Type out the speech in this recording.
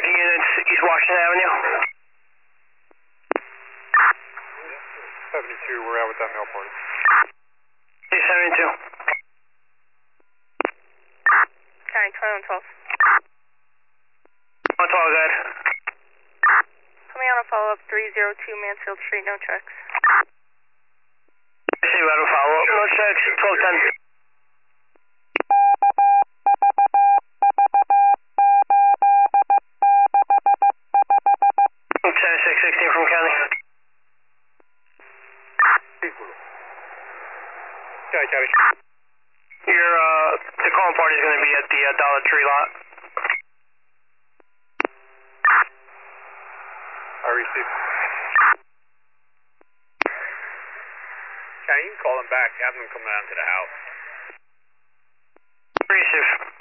tracking units, East Washington Avenue. 72, we're out with that mail party. 72. County 2112. 112, go ahead. Coming on a follow-up 302 Mansfield Street, no checks. I see we have a follow-up. No checks, 1210. Ten 616 from County. County. The calling party is going to be at the Dollar Tree lot. I received. County, you can call them back. Have them come down to the house. Receive.